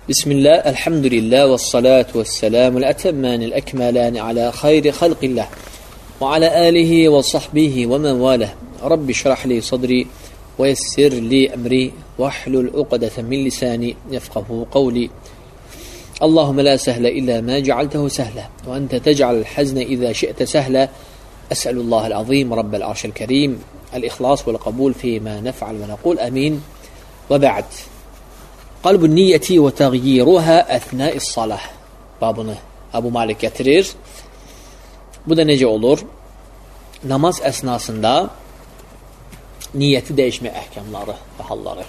Bismillah, elhamdülillah və salatu və selamu l-ətəmmənil əkmələni alə xayri xalqillah və alə alihi və sahbihi və mən valəh. Rabbi şrahli sadri və yessirli əmri və ahlul uqdətən min lisani yefqahu qavli. Allahümme la səhlə illə mə cealtəhu səhlə və əntə təcəal həznə izə şi'tə səhlə. Əsəlullahəl azim, Rabbəl arşəl kərim, əl-ixlas vəl-qabul fīmə nəf'al və nəqul əmin və bə'd. Qalbun niyyəti və təğyiruhə əthna'i salah babını Əbu Malik gətirir. Bu da necə olur? Namaz əsnasında niyyəti dəyişmə əhkamları və halları.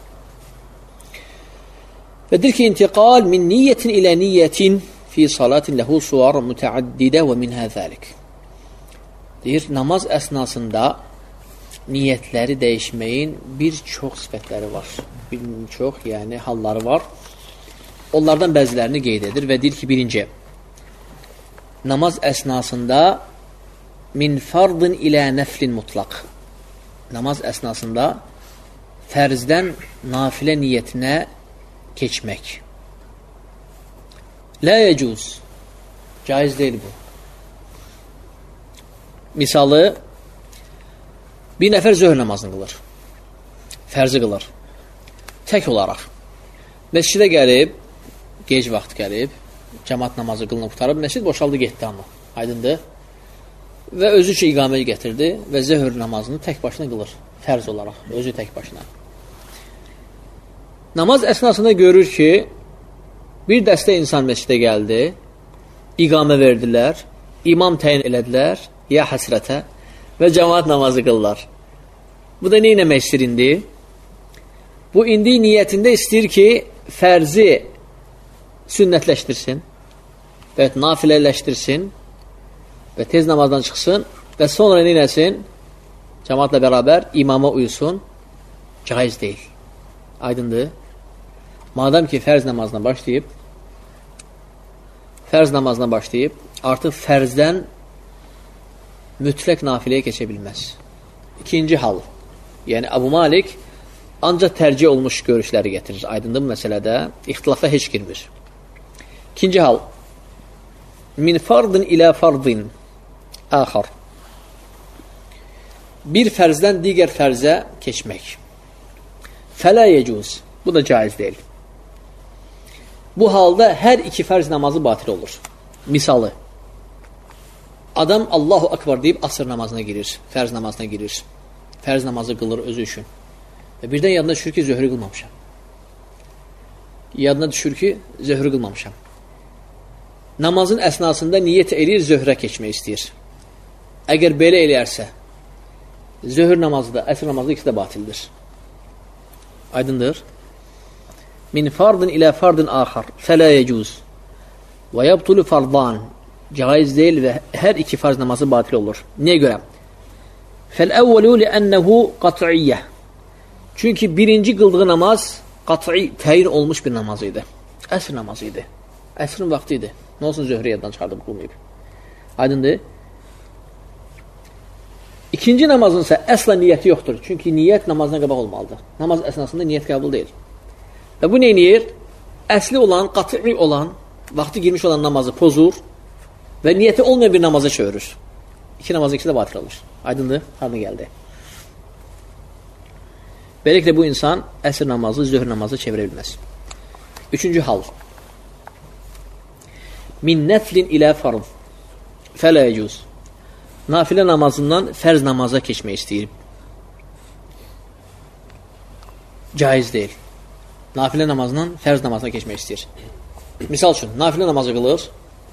Və deyir ki, intiqal min niyyətin ilə niyyətin fi salatin ləhu suvar mütəaddidə və minhə zəlik. Deyir, namaz əsnasında niyyətləri dəyişməyin bir çox sifətləri var. Bir çox, yəni halları var. Onlardan bəzilərini qeyd edir və deyir ki, birinci, namaz əsnasında min fardın ilə nəflin mutlaq. Namaz əsnasında fərzdən nafilə niyyətinə keçmək. Lə yəcuz. Caiz deyil bu. Misalı, bir nəfər zöhr namazını qılır. Fərzi qılır. Tək olaraq. Məscidə gəlib, gec vaxt gəlib, cəmaat namazı qılınıb qutarıb, məscid boşaldı, getdi amma. Aydındır. Və özü üçün iqamə gətirdi və zöhr namazını tək başına qılır. Fərz olaraq, özü tək başına. Namaz əsnasında görür ki, bir dəstə insan məscidə gəldi, iqamə verdilər, imam təyin elədilər, ya həsrətə və cəmaat namazı qılırlar. Bu da nə etmək istəyir indi? Bu indi niyyətində istəyir ki, fərzi sünnətləşdirsin və nafilələşdirsin və tez namazdan çıxsın və sonra nə etsin? Cəmaatla bərabər imama uyusun. Caiz deyil. Aydındır. Madam ki, fərz namazına başlayıb, artıq fərzdən mütləq nafiləyə keçə bilməz. İkinci hal, yəni Əbu Malik ancaq tərcih olmuş görüşləri gətirir. Aydındır bu məsələdə, ixtilafa heç girmir. İkinci hal, min fardın ilə fardın əxar. Bir fərzdən digər fərzə keçmək. Fələ yecuz. Bu da caiz deyil. Bu halda hər iki fərz namazı batil olur. Misalı, adam Allahu Akbar deyib asr namazına girir, fərz namazına girir. Fərz namazı qılır özü üçün. Və birdən yadına düşür ki, zöhrü qılmamışam. Namazın əsnasında niyyət eləyir, zöhrə keçmək istəyir. Əgər belə eləyərsə, zöhr namazı da, əsr namazı da ikisi də batildir. Aydındır. Min fardın ilə fardın axar, fələ yəcuz. Və yabtulu fardan. Caiz deyil və hər iki farz namazı batil olur. Niyə görə? Fəl-əvvəlu li'ənəhu qat'iyyə. Çünki birinci qıldığı namaz qat'i, təyin olmuş bir namaz idi. Əsr namazı idi. Əsrin vaxtı idi. Nə olsun zöhrə yaddan çıxardıb qılmayıb. Aydındır. İkinci namazın isə əsla niyyəti yoxdur. Çünki niyyət namazına qabaq olmalıdır. Namaz əsnasında niyyət qəbul deyil. Və bu neyniyir? Əsli olan, qat'i olan, vaxtı girmiş olan namazı pozur və niyyəti olmayan bir namaza çevirir. İki namazın ikisi də batil olur. Aydındır? Harına gəldi? Beləliklə bu insan əsr namazı, zöhr namazı çevirə bilməz. Üçüncü hal. Min nəflin ilə farz. Fələ yəcuz. Nafilə namazından fərz namaza keçmək istəyir. Caiz deyil. Nafilə namazından fərz namazına keçmək istəyir. Misal üçün, nafilə namazı qılır,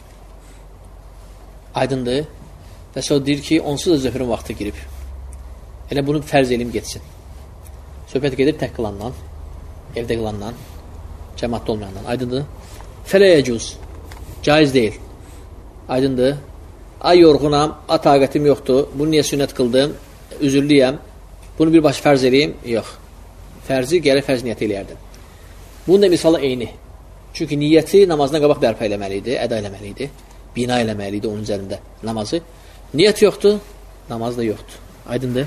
aydındır və sonra deyir ki, onsuz da zöhrün vaxtı girib. Elə bunu fərz eləyim getsin. Söhbət gedir tək qılandan, evdə qılandan, cəmaatda olmayandan. Aydındır. Fələ yəcuz. Caiz deyil. Aydındır. Ay yorğunam, taqətim yoxdur, bunu niyə sünnət qıldım, üzürlüyəm, bunu birbaşa fərz eləyim? Yox. Fərzi gəlir fərz niyyəti eləyərdim. Bunun da misalı eyni. Çünki niyyəti namazına qabaq bərpa eləməli idi, əda eləməli idi, bina eləməli idi onun üzərində namazı. Niyyət yoxdur, namaz da yoxdur. Aydındır.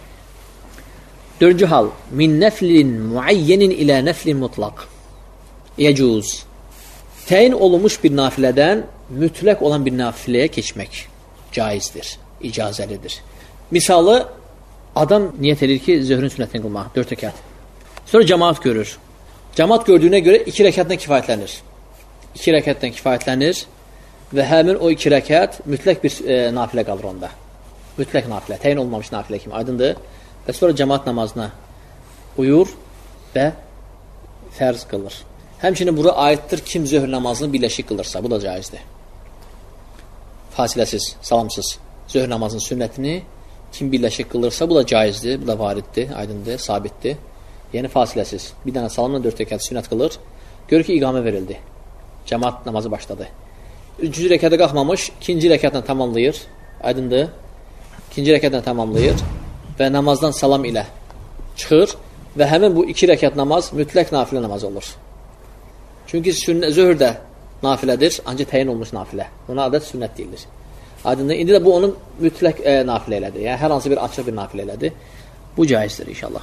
Dördüncü hal. Min nəflin muayyenin ilə nəflin mutlaq. yecuz. Təyin olunmuş bir nafilədən mütləq olan bir nafiləyə keçmək caizdir, icazəlidir. Misalı, adam niyyət edir ki, zöhrün sünnətini qılmaq, 4 rəkat. Sonra cəmaat görür. Cəmaat gördüyünə görə 2 rəkatla kifayətlənir. 2 rəkatla kifayətlənir və həmin o 2 rəkat mütləq bir nafilə qalır onda. Mütləq nafilə, təyin olmamış nafilə kimi, aydındır. Və sonra cəmaat namazına uyur və fərz qılır. Həmçinin bura aiddir kim zöhr namazını birləşik qılırsa, bu da caizdir. Fasiləsiz, salamsız zöhr namazının sünnətini kim birləşik qılırsa, bu da caizdir, bu da variddir, aydındır, sabitdir. Yəni fasiləsiz. Bir dənə salamla 4 rəkat sünnət qılır. Görür ki, iqamə verildi. Cəmaat namazı başladı. 3-cü rəkata qalxmamış, 2-ci rəkatla tamamlayır, aydındır. 2-ci rəkatla tamamlayır və namazdan salam ilə çıxır və həmin bu 2 rəkat namaz mütləq nafilə namaz olur. Çünki zöhr də nafilədir, ancaq təyin olmuş nafilə. Ona adət sünnət deyilir. Aydındır. İndi də bu onun mütləq nafilə elədir. Yəni, hər hansı bir açıq bir nafilə elədir. Bu caizdir inşallah.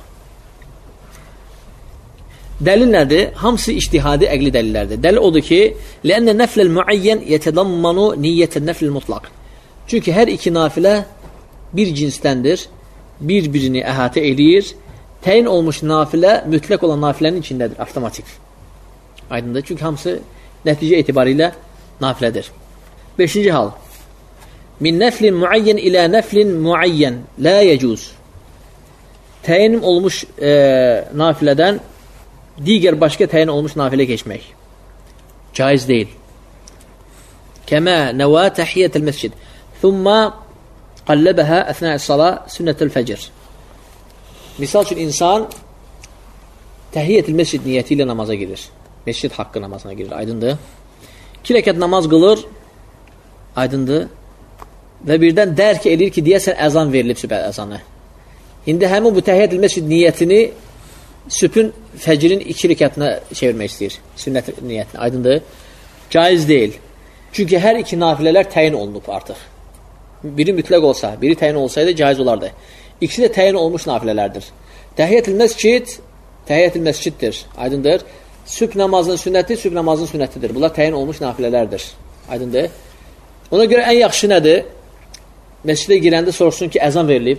Dəlil nədir? Hamısı ictihadi əqli dəlillərdir. Dəlil odur ki, لأن النفل المعين يتضمن نية النفل المطلق. Çünki hər iki nafilə bir cinsdəndir, bir-birini əhatə eləyir. Təyin olmuş nafilə mütləq olan nafilənin içindədir, avtomatik. Aydındır. Çünki hamısı nəticə etibarilə nafilədir. 5-ci hal. Min nəflin muayyen ilə nəflin muayyen la yecuz. Təyin olmuş nafilədən digər başqa təyin olmuş nafilə keçmək caiz deyil. Kəmə nəvə təhiyyətəl məscid thumma qalləbəhə əsnə'əs-sala sünnətəl fəcr. Misal üçün insan təhiyyətəl məscid niyyəti ilə namaza girir. Məscid haqqı namazına girir, aydındır. 2 rəkat namaz qılır, aydındır. Və birdən dərk edir ki, deyəsən əzan verilib sübh əzanı. İndi həmin bu təhiyyətəl məscid niyyətini sübhün fəcrin 2 rəkatına çevirmək istəyir. Sünnət niyyətini, aydındır. Caiz deyil. Çünki hər iki nafilələr təyin olunub artıq. Biri mütləq olsa, biri təyin olsaydı caiz olardı. İkisi də təyin olmuş nafilələrdir. Təhiyyətül məsciddir, aydındır. Sübh namazının sünnəti, sübh namazının sünnətidir. Bunlar təyin olmuş nafilələrdir, aydındır. Ona görə ən yaxşı nədir? Məscidə girəndə soruşsun ki, əzan verilib.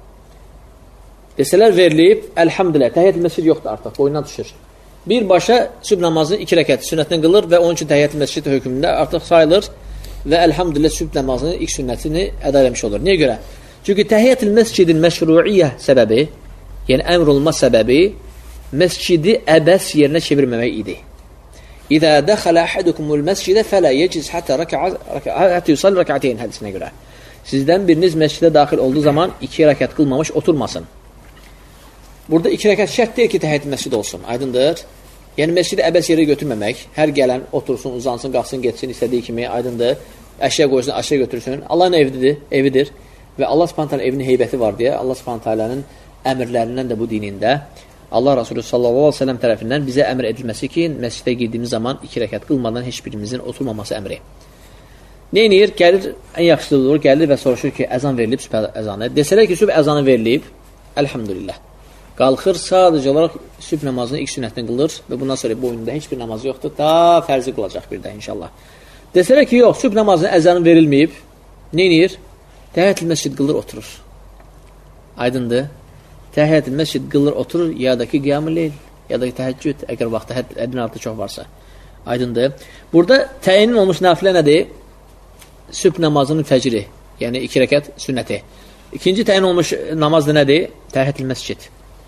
Desələr verilib, əlhamdülillah, təhiyyət-ül məscid yoxdur artıq, boyundan düşür. Birbaşa sübh namazını 2 rəkat sünnətindən qılır və onun üçün təhiyyət-ül məscid hökmündə artıq sayılır və əlhamdülillah sübh namazının ilk sünnətini əda eləmiş olur. Niyə görə? Çünki təhiyyət-ül məscidin məşruiyyə səbəbi, yəni əmr olma səbəbi, məscidi əbəs yerinə çevirməmək idi. İzə dəxələ əhadukumul məscidə fələ yeciz hətə yusal rəkəteyn hədisinə görə. Sizdən biriniz məscidə daxil olduğu zaman 2 rəkat qılmamış oturmasın. Burada 2 rəkat şərt deyil ki, təhiyyət məscid olsun, aydındır. Yəni, məscidi əbəs yerə götürməmək, hər gələn otursun, uzansın, qalxsın, getsin, istədiyi kimi, aydındır. Əşya qoysun, əşya götürsün. Allahın evidir və Allah Subhanahu evinin heybəti var deyə Allah Subhanahu əmrlərindən də bu dinində Allah Rasulü sallallahu aleyhi ve sellem tərəfindən bizə əmr edilməsi ki, məscidə girdiyimiz zaman 2 rəkat qılmadan heç birimizin oturmaması əmri. Neynir? Gəlir, ən yaxşısı olur, gəlir və soruşur ki, əzan verilib, sübh əzanı. Desələr ki, sübh əzanı verilib, əlhamdülillah. Qalxır, sadəcə olaraq sübh namazını ilk sünnətini qılır və bundan sonra boyunda heç bir namaz yoxdur, da fərzi qılacaq bir də inşallah. Desələr ki, yox, sübh namazının əzanı verilməyib, neynir? Təhiyyət-ül məscid qılır, oturur. Aydındır. Təhiyyət-ül məscid qılır, oturur, ya da ki, qiyam-ı leyl, ya da ki, təhəccüd, əgər vaxtda həddin altı çox varsa. Aydındır. Burada təyin olmuş nafilə nədir? Sübh namazının fəcri, yəni 2 rəkat sünnəti. İkinci təyin olmuş namaz nədir? Təhiyyət-ül məscid.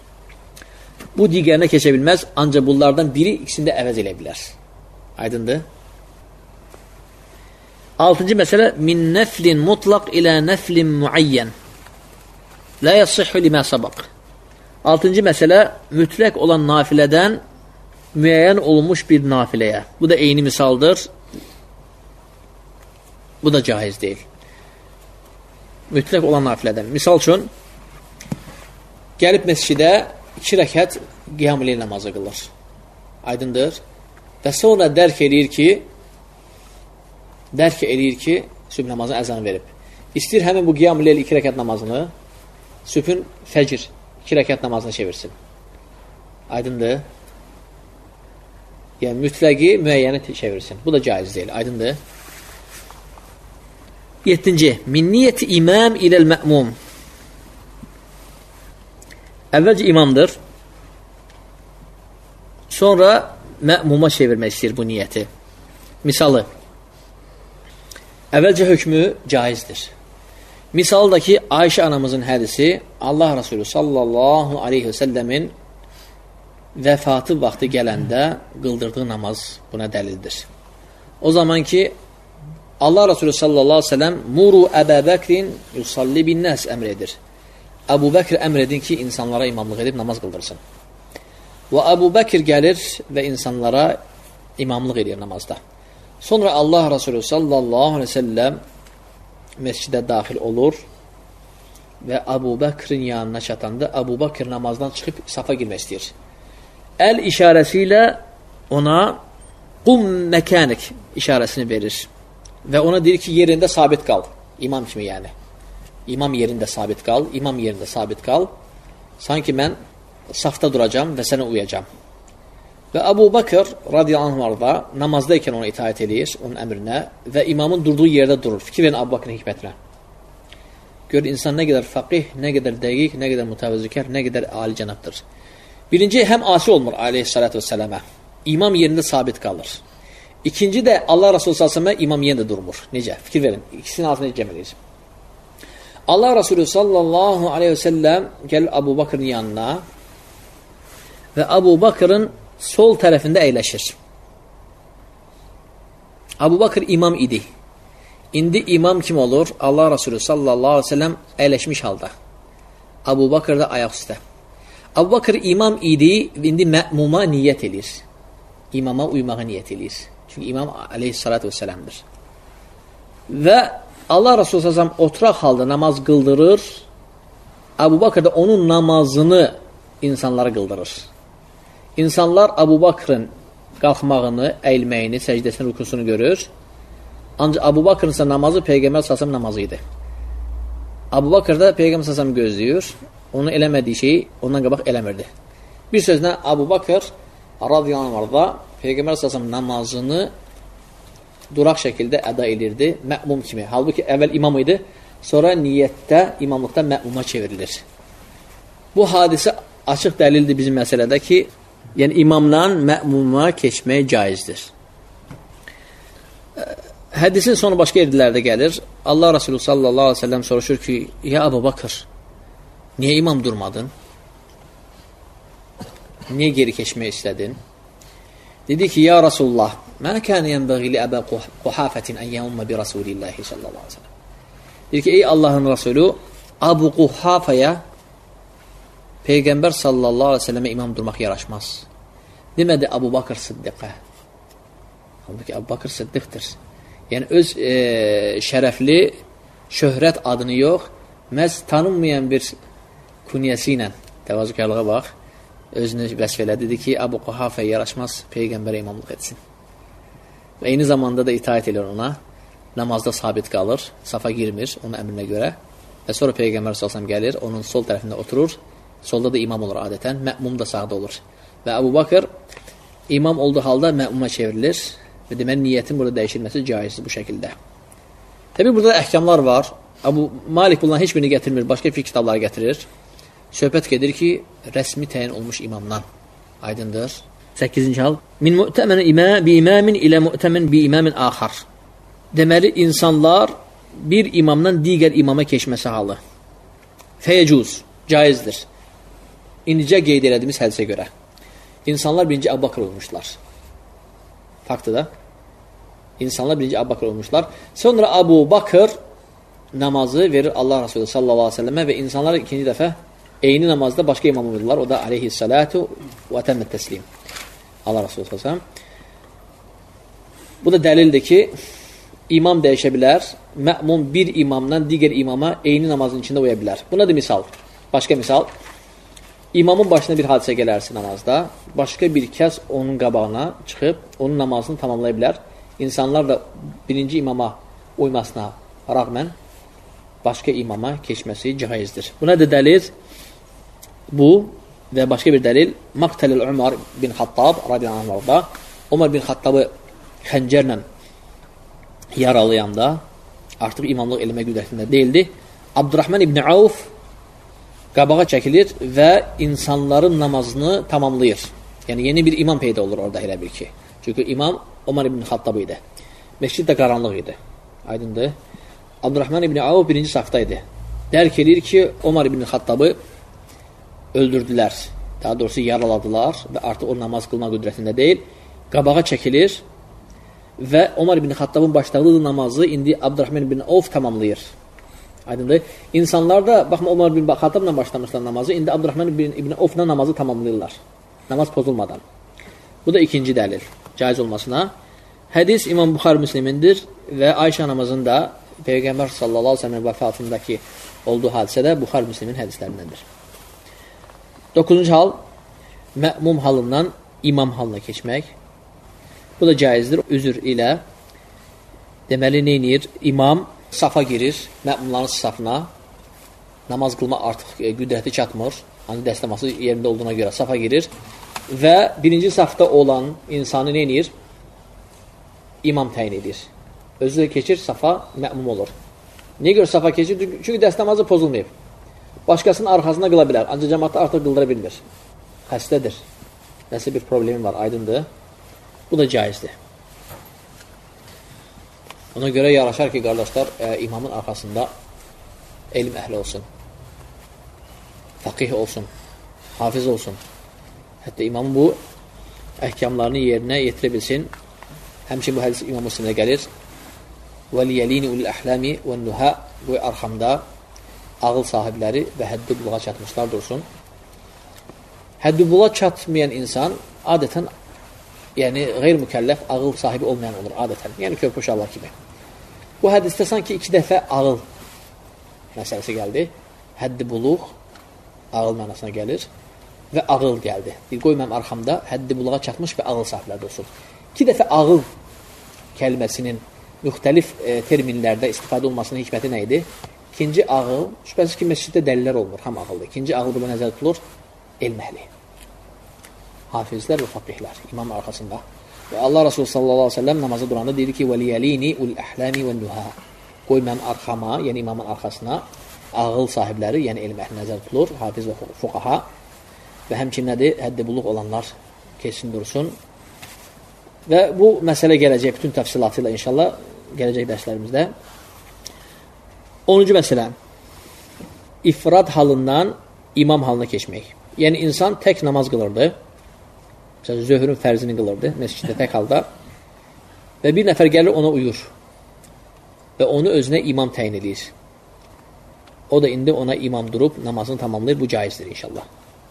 Bu digərinə keçə bilməz, ancaq bunlardan biri ikisində əvəz elə bilər. Aydındır. 6-cı məsələ min nəflin mutlaq ilə nəflin muayyen la yasihhu limə sabaq. 6-cı məsələ mütləq olan nafilədən müəyyən olunmuş bir nafiləyə. Bu da eyni misaldır. Bu da caiz deyil. Mütləq olan nafilədən. Misal üçün, gəlib məscidə 2 rəkat qiyam-ı leyl namazı qılır. Aydındır. Və sonra dərk eləyir ki, sübh namazını əzanı verib. İstəyir həmin bu qiyam-ı leyl 2 rəkat namazını sübhün fəcr 2 rəkat namazını çevirsin. Aydındır. Yəni, mütləqi müəyyəni çevirsin. Bu da caiz deyil. Aydındır. 7. Min niyyəti imam iləl mə'mum. Əvvəlcə imamdır. Sonra mə'muma çevirmək istəyir bu niyyəti. Misalı. Əvvəlcə hökmü caizdir. Misalı da ki, Ayşə anamızın hədisi Allah Resulü sallallahu aleyhi və səlləmin vəfatı vaxtı gələndə qıldırdığı namaz buna dəlildir. O zaman ki, Allah Resulü sallallahu aleyhi və səlləm muru Əbə Bəkrin yusalli bin nəs əmr edir. Əbu Bəkr əmr edin ki, insanlara imamlıq edib namaz qıldırsın. Və Əbu Bəkr gəlir və insanlara imamlıq edir namazda. Sonra Allah Resulü sallallahu aleyhi və səlləm məscidə daxil olur və Əbu Bəkrin yanına çatanda Əbu Bəkr namazdan çıxıb safa girmək istəyir. Əl işarəsi ilə ona qum məkanik işarəsini verir və ona deyir ki, yerində sabit qal. İmam kimi yəni. İmam yerində sabit qal, imam yerində sabit qal. Sanki mən safda duracam və sənə uyacam. Və Əbu Bəkr radiyallahu anhu namazdayken ona itaat edir, onun əmrinə və imamın durduğu yerdə durur. Fikir verin Əbu Bəkrin hikmətinə. Gör, insan nə qədər faqih, nə qədər dəqiq, nə qədər mütəvəzzikər, nə qədər alicənabdır. Birinci, həm asi olmur aleyhissalatu vesselamə. İmam yerində sabit qalır. İkinci də Allah Resulü sallallahu imam yerində durmur. Necə? Fikir verin. İkisinin altına cəm edir. Allah Resulü sallallahu aleyhi ve sellem gəlir Əbu Bəkrin yanına və Əbu Bəkrin sol tərəfində əyləşir. Əbu Bəkr imam idi. İndi imam kim olur? Allah Resulü sallallahu aleyhi ve sellem əyləşmiş halda. Əbu Bəkr da ayaq üstə. Əbu Bəkr imam idi, indi mə'muma niyyət edir. İmama uymağa niyyət edir. Çünki imam aleyhissalatu vesselamdır. Və Allah Resulü sallallahu aleyhi ve sellem oturaq halda namaz qıldırır. Əbu Bəkr da onun namazını insanlara qıldırır. İnsanlar Əbu Bəkrın qalxmağını, əyilməyini, səcdəsini, rükusunu görür. Ancaq Əbu Bəkrın ise namazı Peyğəmbər sallallahu namazı idi. Əbu Bəkr da Peyğəmbər sallallahu gözləyir. Onu eləmədiyi şeyi ondan qabaq eləmirdi. Bir sözlə Əbu Bəkr radiyallahu anhu Peyğəmbər sallallahu namazını duraq şəkildə əda edirdi, mə'mum kimi. Halbuki əvvəl imam idi, sonra niyyətdə, imamlıqda mə'muma çevrilir. Bu hadisə açıq dəlildir bizim məsələdə ki, yəni imamdan mə'muma keçmək caizdir. Hədisin sonu başqa yerlərdə gəlir. Allah Resulü sallallahu aleyhi ve sellem soruşur ki, ya Əbu Bəkr, niyə imam durmadın? Niyə geri keçmək istədin? Dedi ki, ya Resulullah, mən kənə yənbəğili Əbə Quhafətin ən yəumma bi Rasulillahi sallallahu aleyhi ve sellem. Dedi ki, ey Allahın Resulü, Əbu Quhafəyə Peyğəmbər sallallahu aleyhi ve sellemə imam durmaq yaraşmaz. Demədi Əbu Bəkr Sıddiqə. Halbuki Əbu Bəkr Sıddiqdir. Yəni öz şərəfli şöhrət adını yox, məhz tanınmayan bir künyəsi ilə, təvazükarlığa bax, özünü vəsf elədi, dedi ki, Əbu Quhafə yaraşmaz, Peyğəmbərə imamlıq etsin. Və eyni zamanda da itaat edir ona, namazda sabit qalır, safa girmir onun əmrinə görə və sonra Peyğəmbər sallallahu gəlir, onun sol tərəfində oturur, solda da imam olur adətən, mə'mum da sağda olur. Və Əbu Bəkr imam olduğu halda mə'muma çevrilir və deməli niyyətin burada dəyişilməsi caizdir bu şəkildə. Təbii burada əhkamlar var. Əbu Malik bundan heç birini gətirmir, başqa bir kitabları gətirir. Söhbət gedir ki, rəsmi təyin olmuş imamdan. Aydındır. 8-ci hal. Min mu'təmən bi imamin ilə mu'təmən bi imamin axar. Deməli, insanlar bir imamdan digər imama keçməsi halı. Fəyəcuz, caizdir. İndicə qeyd elədiyimiz hədisə görə. İnsanlar birinci Əbu Bəkr olmuşlar. Faktı da. İnsanlar birinci Əbu Bəkr olmuşlar. Sonra Əbu Bəkr namazı verir Allah Resulü sallallahu aleyhi ve sellemə və insanlar ikinci dəfə eyni namazda başqa imam olurlar. O da aleyhissalatu və təmmət təslim. Allah Resulü sallallahu aleyhi ve sellem. Bu da dəlildir ki, imam dəyişə bilər. Mə'mum bir imamdan digər imama eyni namazın içində uya bilər. Buna da misal. Başqa misal. İmamın başına bir hadisə gələrsin namazda. Başqa bir kəs onun qabağına çıxıb, onun namazını tamamlaya bilər. İnsanlar da birinci imama uymasına rağmen başqa imama keçməsi caizdir. Buna da dəlil bu və başqa bir dəlil Maqtalil Umar bin Xattab radiyallahu anhu Ömər bin Xattabı xəncərlə yaralayanda artıq imamlıq eləmə qüdrətində deyildi. Abdurrahman ibn Avf qabağa çəkilir və insanların namazını tamamlayır. Yəni, yeni bir imam peyda olur orada elə bir ki. Çünki imam Ömər ibn Xattab idi. Məscid də qaranlıq idi. Aydındır. Abdurrahman ibn Avf birinci safda idi. Dərk edir ki, Ömər ibn Xattabı öldürdülər. Daha doğrusu yaraladılar və artıq o namaz qılma qüdrətində deyil. Qabağa çəkilir və Ömər ibn Xattabın başladığı namazı indi Abdurrahman ibn Avf tamamlayır. Aydındır. İnsanlar da, baxma, Ömər ibn Xattabla başlamışlar namazı, indi Abdurrahman ibn Avfla namazı tamamlayırlar. Namaz pozulmadan. Bu da ikinci dəlil, caiz olmasına. Hədis İmam Buxari Müslimindir və Ayşə anamızın da Peyğəmbər sallallahu aleyhi ve sellem vəfatındakı olduğu hadisədə Buxari Müslimin hədislərindəndir. 9-cu hal, mə'mum halından imam halına keçmək. Bu da caizdir. Üzr ilə deməli neynir? İmam safa girir, mə'mumların safına. Namaz qılma artıq qüdrəti çatmır. Hani dəstəması yerində olduğuna görə safa girir və birinci safda olan insanı neynir? İmam təyin edir. Özü də keçir, safa mə'mum olur. Niyə görə safa keçir? Çünki dəstəmazı pozulmayıb. Başqasının arxasına qıla bilər. Ancaq cəmaatda artıq qıldıra bilmir. Xəstədir. Nəsə bir problemi var, aydındır. Bu da caizdir. Ona görə yaraşar ki, qardaşlar, imamın arxasında elm əhli olsun. Fəqih olsun. Hafiz olsun. Hətta imamın bu əhkamlarını yerinə yetirə bilsin. Həmçin bu hədis İmam Müslimdə gəlir. وَلِيَلِينِ اُلِ الْأَحْلَامِ وَالنُّهَا Bu arxamda ağıl sahibləri və həddi buluğa çatmışlar dursun. Həddi buluğa çatmayan insan adətən, yəni qeyr-mükəlləf ağıl sahibi olmayan olur adətən. Yəni körpə uşaqlar kimi. Bu hədisdə sanki 2 dəfə ağıl məsələsi gəldi. Həddi buluq ağıl mənasına gəlir və ağıl gəldi. Bir qoy mənim arxamda həddi buluğa çatmış və ağıl sahibləri olsun. 2 dəfə ağıl kəlməsinin müxtəlif terminlərdə istifadə olmasının hikməti nə idi? İkinci ağıl, şübhəsiz ki, məsciddə dəlillər olmur, ham ağıldır. İkinci ağıl burada nəzərdə tutulur, elm əhli. Hafizlər və fəqihlər, imam arxasında. Və Allah Resulü sallallahu aleyhi ve sellem namazı duranda deyir ki, وَلِيَلِينِ اُلْأَحْلَامِ وَالنُّهَا Qoy mənim arxama, yəni imamın arxasına ağıl sahibləri, yəni elm əhli nəzərdə tutulur, hafiz və fuqaha və həmçin nədir? Həddi buluq olanlar keçsin dursun. Və bu məsələ gələcək bütün təfsilatı ilə inşallah gələcək dərslərimizdə. 10-cu məsələ, ifrad halından imam halına keçmək. Yəni, insan tək namaz qılırdı, məsələn, zöhrün fərzini qılırdı, məsciddə tək halda və bir nəfər gəlir ona uyur və onu özünə imam təyin edir. O da indi ona imam durub namazını tamamlayır, bu caizdir inşallah.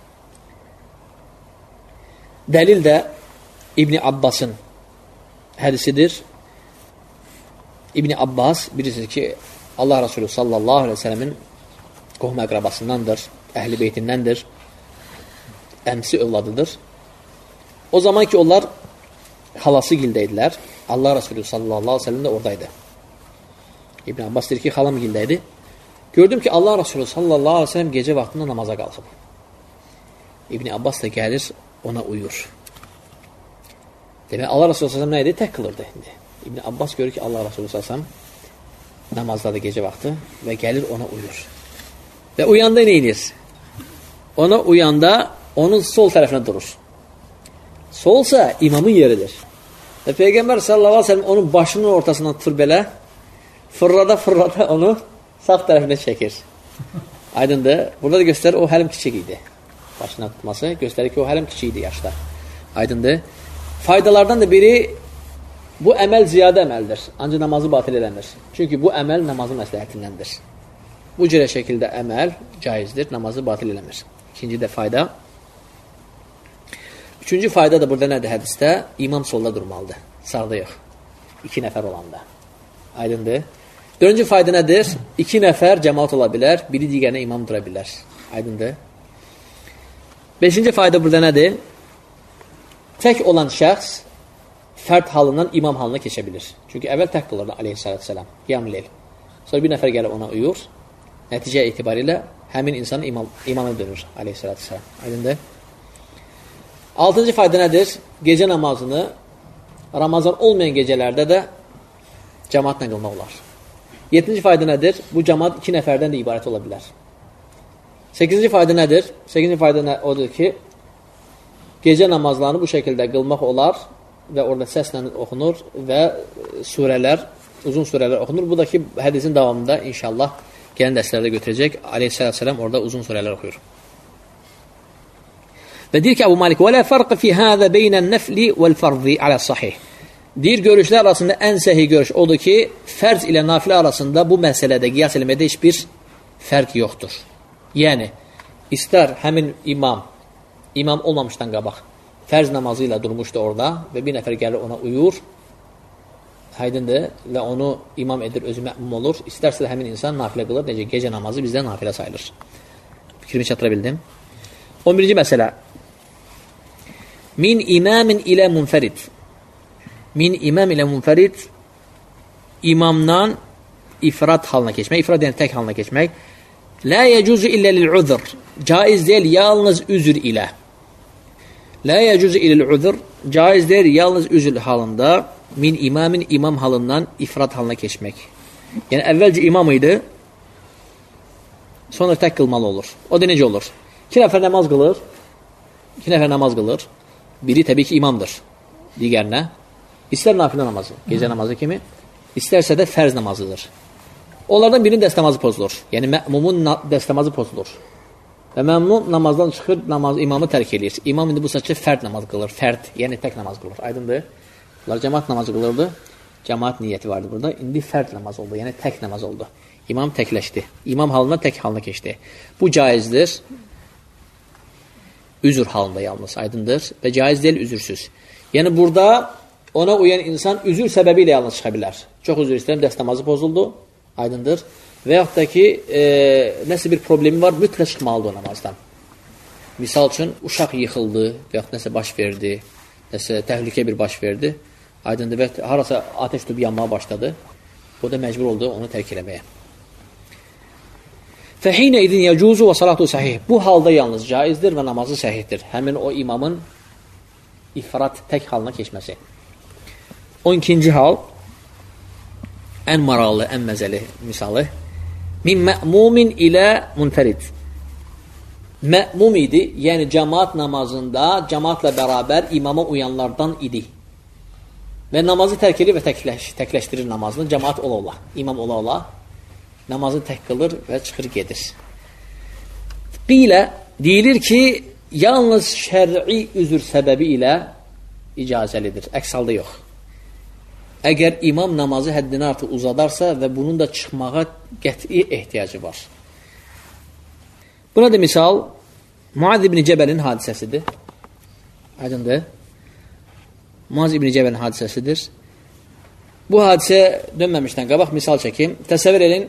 Dəlil də İbn-i Abbasın hədisidir. İbn-i Abbas, bilirsiniz ki, Allah Resulü sallallahu aleyhi ve sellemin qohum əqrabasındandır, əhl-i beytindəndir, əmsi övladıdır. O zaman ki, onlar xalası gildəydilər, Allah Resulü sallallahu aleyhi ve sellem də oradaydı. İbn Abbas deyir ki, xalam gildəydi. Gördüm ki, Allah Resulü sallallahu aleyhi ve sellem gecə vaxtında namaza qalxıb. İbn Abbas da gəlir, ona uyur. Demək, Allah Resulü sallallahu aleyhi ve sellem nə idi? Tək qılırdı. İbn Abbas görür ki, Allah Resulü sallallahu aleyhi ve sellem namazdadır gecə vaxtı və gəlir ona uyur. Və uyanda nə edir? Ona uyanda onun sol tərəfinə durur. Solsa imamın yeridir. Və Peyğəmbər sallallahu aleyhi ve sellem onun başının ortasından tutur belə, fırlada onu sağ tərəfinə çəkir. Aydındır. Burada da göstərir, o həlim kiçik idi. Başına tutması göstərir ki, o həlim kiçik idi yaşda. Aydındır. Faydalardan da biri, bu əməl ziyadə əməldir. Ancaq namazı batil eləmir. Çünki bu əməl namazı məsləhətindəndir. Bu cürə şəkildə əməl caizdir, namazı batil eləmir. İkinci də fayda. Üçüncü fayda da burada nədir hədisdə? İmam solda durmalıdır. Sağda yox. 2 nəfər olanda. Aydındır. 4-cü fayda nədir? 2 nəfər cəmaat ola bilər, biri digərinə imam dura bilər. Aydındır. 5-ci fayda burada nədir? Tək olan şəxs fərd halından imam halına keçə bilir. Çünki əvvəl tək qılırdı aleyhissalatü vesselam. Qiyam-ı leyl. Sonra bir nəfər gəlir ona uyur. Nəticə etibarilə həmin insan imama dönür aleyhissalatü vesselam. Aydındır. 6-cı fayda nədir? Gecə namazını Ramazan olmayan gecələrdə də cəmaatla qılmaq olar. 7-ci fayda nədir? Bu cəmaat 2 nəfərdən də ibarət ola bilər. 8-ci fayda nədir? 8-ci fayda odur ki, gecə namazlarını bu şəkildə qılmaq olar və orada səslə oxunur və surələr, uzun surələr oxunur. Bu da ki, hədisin davamında inşallah gələn dərslərdə götürəcək. Aleyhisselam orada uzun surələr oxuyur. Və deyir ki, Əbu Malik, وَلَا فَرْقَ فِي هَذَا بَيْنَ النَّفْلِ وَالْفَرْضِ عَلَى الصَّحِيحِ Deyir, görüşlər arasında ən səhi görüş odur ki, fərz ilə nafilə arasında bu məsələdə qiyas eləmədə heç bir fərq yoxdur. Yəni, istər həmin imam olmamışdan qabaq, fərz namazı ilə durmuşdu orada və bir nəfər gəlir ona uyur, aydındır və onu imam edir, özü məmum olur. İstərsə də həmin insan nafilə qılır, necə gecə namazı bizdə nafilə sayılır. Fikrimi çatıra bildim. 11-ci məsələ. Min imamin ilə munfərid. Min imam ilə munfərid, imamdan ifrat halına keçmək, ifrat yəni tək halına keçmək. Lə yəcuzu illə lil-uzr, caiz deyil, yalnız üzr ilə. Lə yəcuzu illə-uzr, caiz deyil, yalnız üzr halında, min imamin imam halından ifrat halına keçmək. Yəni, əvvəlcə imam idi, sonra tək qılmalı olur. O da necə olur? 2 nəfər namaz qılır, biri təbii ki, imamdır, digərinə. İstər nafilə namazı, gecə namazı kimi, istərsə də fərz namazıdır. Onlardan birinin dəstəmazı pozulur. Yəni, məmumun dəstəmazı pozulur. Və məmum namazdan çıxır, imamı tərk edir. İmam indi bu saçı fərd namaz qılır, yəni tək namaz qılır. Aydındır. Bunlar cəmaat namazı qılırdı, cəmaat niyyəti vardı burada. İndi fərd namaz oldu, yəni tək namaz oldu. İmam təkləşdi. İmam halına tək halına keçdi. Bu caizdir. Üzr halında yalnız, aydındır. Və caiz deyil, üzürsüz. Yəni, burada ona uyan insan üzür səbəbi ilə yalnız çıxa bilər. Çox üzr istəyirəm, dəstəmazı pozuldu, aydındır. Və yaxud da ki, nəsə bir problemi var, mütləq çıxmalıdır o namazdan. Misal üçün, uşaq yıxıldı və yaxud nəsə baş verdi, nəsə təhlükə bir baş verdi, aydındır və harasa ateş tübü yanmağa başladı. O da məcbur oldu onu tərk eləməyə. Fəhinə idin yəcuzu və salatu səhih. Bu halda yalnız caizdir və namazı səhihdir. Həmin o imamın ifrat tək halına keçməsi. 12-ci hal, ən maraqlı, ən məzəli misalı. Min mə'mumin ilə munfərid. Mə'mum idi, yəni cəmaat namazında, cəmaatla bərabər imama uyanlardan idi. Və namazı tərk edir və təkləşdirir namazını, cəmaat ola-ola, imam ola-ola, namazı tək qılır və çıxır gedir. Qilə, deyilir ki, yalnız şər'i üzr səbəbi ilə icazəlidir, əks halda yox. Əgər imam namazı həddini artıq uzadarsa və bunun da çıxmağa qəti ehtiyacı var. Buna da misal, Muaz ibn Cəbəlin hadisəsidir. Aydındır. Muaz ibn Cəbəlin hadisəsidir. Bu hadisə dönməmişdən qabaq misal çəkim. Təsəvvür edin,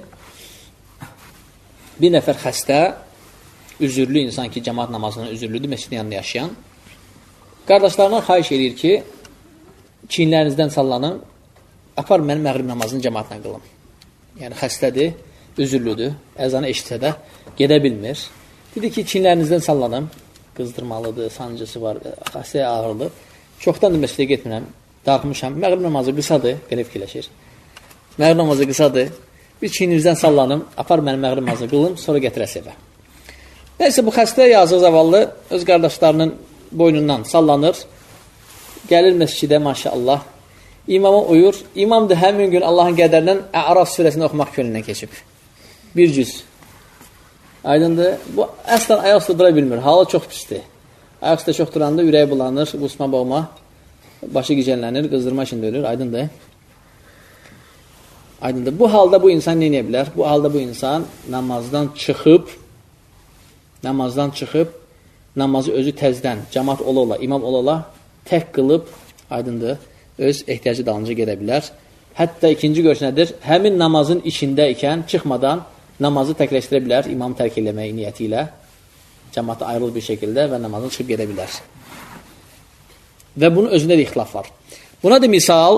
bir nəfər xəstə, üzürlü insan ki, cəmaat namazına üzürlüdür, məscidin yanında yaşayan, qardaşlarına xahiş edir ki, çiyinlərinizdən sallanın, apar mənim məğrib namazını cəmaatla qılım. Yəni, xəstədir, üzürlüdür, əzanı eşitsə də gedə bilmir. Dedi ki, çiyinlərinizdən sallanım, qızdırmalıdır, sancısı var, xəstəyə ağırdır. Çoxdandır məscidə getmirəm, dağıtmışam, məğrib namazı qısadır, belə fikirləşir. Məğrib namazı qısadır, bir çiyinizdən sallanım, apar mənim məğrib namazını qılım, sonra gətirəs evə. Nəysə, bu xəstə yazıq zavallı öz qardaşlarının boynundan sallanır, gəlir məscidə, maşallah, imama uyur. İmam da həmin gün Allahın qədərindən Əraf surəsini oxumaq könlündən keçib. Bir cüz. Aydındır. Bu, əslən ayaq üstə dura bilmir. Halı çox pisdir. Ayaq üstə çox duranda ürəyi bulanır, qusma boğma, başı gicəllənir, qızdırma içində ölür. Aydındır. Aydındır. Bu halda bu insan nə edə bilər? Bu halda bu insan namazdan çıxıb, namazı özü təzdən, cəmaat ola-ola, imam ola-ola, tək qılıb, aydındır, öz ehtiyacı dalınca gedə bilər. Hətta ikinci görüş nədir? Həmin namazın içində ikən, çıxmadan namazı təkləşdirə bilər, imamı tərk eləmək niyyəti ilə, cəmaata ayrılır bir şəkildə və namazını çıxıb gedə bilər. Və bunun özündə də ixtilaf var. Buna da misal,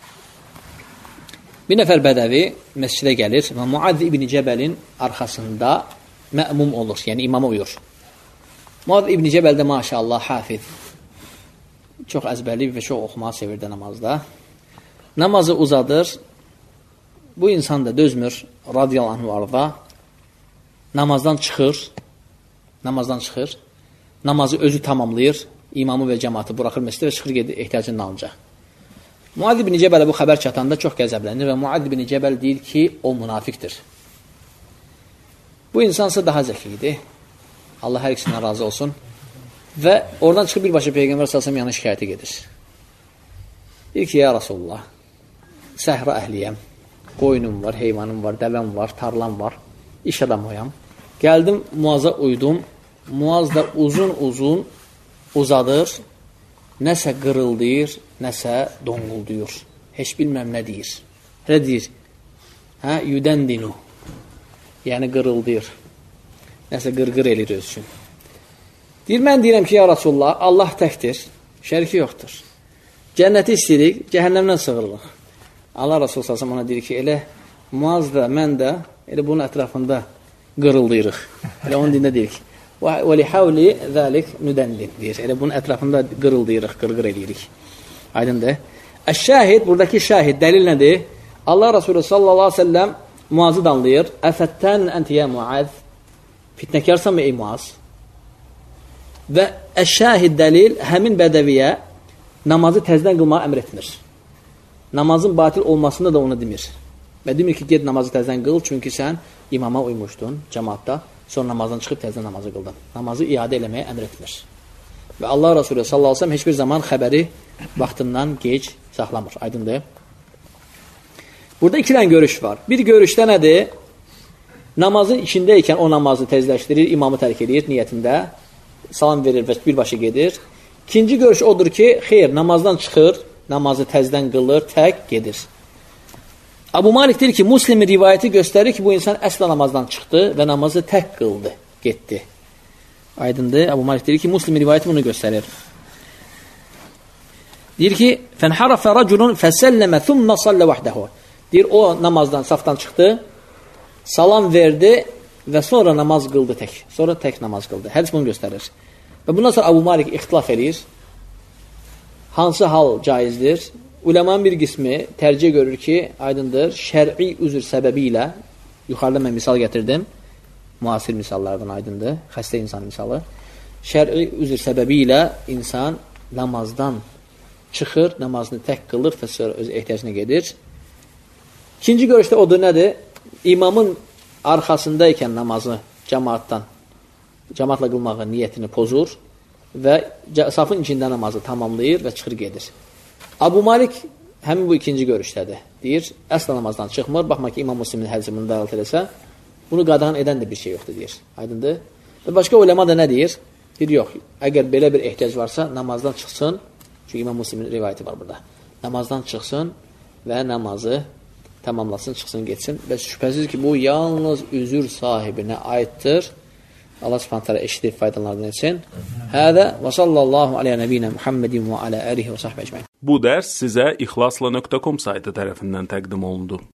bir nəfər bədəvi məscidə gəlir və Muaz ibn Cəbəlin arxasında məmum olur, yəni imama uyur. Muaz ibn Cəbəl də maşallah hafiz, çox əzbərli və çox oxumağı sevirdi namazda. Namazı uzadır. Bu insan da dözmür, radiyallahu anhu arada. Namazdan çıxır. Namazı özü tamamlayır. İmamı və cəmaatı buraxır məscidə və çıxır gedir ehtiyacının dalınca. Muad ibn Cəbələ bu xəbər çatanda çox qəzəblənir və Muad ibn Cəbəl deyir ki, o münafiqdir. Bu insansa daha zəkidir. Allah hər ikisindən razı olsun. Və oradan çıxıb birbaşa Peyğəmbər sallallahu yanına şikayətə gedir. Deyir ki, ya Rasulullah, səhra əhliyəm, qoyunum var, heyvanım var, dəvəm var, tarlam var, iş adamıyam. Gəldim, Muaza uydum. Muaz da uzun uzadır, nəsə qırıldayır, nəsə donqulduyur. Heç bilməm nə deyir. Nə deyir? Yüdən-dinu. Yəni qırıldayır. Nəsə qırqır elir öz üçün. Deyir, mən deyirəm ki, ya Rasulullah, Allah təkdir, şəriki yoxdur. Cənnəti istəyirik, cəhənnəmdən sığırlıq. Allah Rasulü salsam ona deyir ki, elə Muaz da, mən də elə bunun ətrafında qırıldayırıq. Elə onun dində deyir ki, və lihəvli zəlik nüdəndin deyir. Elə bunun ətrafında qırıldayırıq, qırqır edirik. Aydındır. Əş-şahid, buradakı şahid, dəlil nədir? Allah Rasulü sallallahu aleyhi ve sellem Muazı danlayır. Əfəttən əntiyə Muaz. Fitnəkarsan mı ey Muaz? Və əş-şahid dəlil həmin bədəviyə namazı təzdən qılmağa əmr etmir. Namazın batil olmasında da onu demir. Və demir ki, ged namazı təzdən qıl, çünki sən imama uymuşdun cəmaatda, sonra namazdan çıxıb təzdən namazı qıldın. Namazı iade eləməyə əmr etmir. Və Allah Resulü sallallahu aleyhi ve sellem heç bir zaman xəbəri vaxtından gec saxlamır. Aydındır. Burada iki dənə görüş var. Bir görüşdə nədir? Namazın içindəykən o namazı tezləşdirir, imamı tərk edir niyyətində, salam verir və birbaşa gedir. İkinci görüş odur ki, xeyr, namazdan çıxır, namazı təzdən qılır, tək gedir. Abu Malik deyir ki, Müslimin rivayəti göstərir ki, bu insan əsla namazdan çıxdı və namazı tək qıldı, getdi. Aydındır. Abu Malik deyir ki, Müslimin rivayəti bunu göstərir. Deyir ki, fənhərafə raculun fəsəlləmə thumma sallə vəhdəhu. Deyir, o namazdan, safdan çıxdı, salam verdi və sonra namaz qıldı tək. Sonra tək namaz qıldı. Hədis bunu göstərir. Və bundan sonra Abu Malik ixtilaf edir. Hansı hal caizdir? Ulemanın bir qismi tərcih görür ki, aydındır, şər'i üzr səbəbi ilə, yuxarıda mən misal gətirdim, müasir misallardan aydındır, xəstə insan misalı, şər'i üzr səbəbi ilə insan namazdan çıxır, namazını tək qılır və sonra öz ehtiyacına gedir. İkinci görüşdə odur nədir? İmamın arxasındaykən namazı cəmaatla qılmağı niyyətini pozur və safın içində namazı tamamlayır və çıxır gedir. Abu Malik həmin bu ikinci görüşdədir. Deyir, əsla namazdan çıxmır. Baxma ki, İmam Müslimin hədisi bunu dağıt eləsə, bunu qadağan edən də bir şey yoxdur, deyir. Aydındır. Və başqa ulema da nə deyir? Deyir, yox, əgər belə bir ehtiyac varsa, namazdan çıxsın. Çünki İmam Müslimin rivayəti var burada. Namazdan çıxsın və namazı tamamlasın, çıxsın, geçsin. Və şübhəsiz ki, bu yalnız üzür sahibinə aiddir. Allah subhanahu teala eşidir, faydalarından etsin. Hədə və sallallahu aleyhi nəbiyyinə Muhammedin və alə əlihi və sahbə əcməin. Bu dərs sizə ixlasla.com saytı tərəfindən təqdim olundu.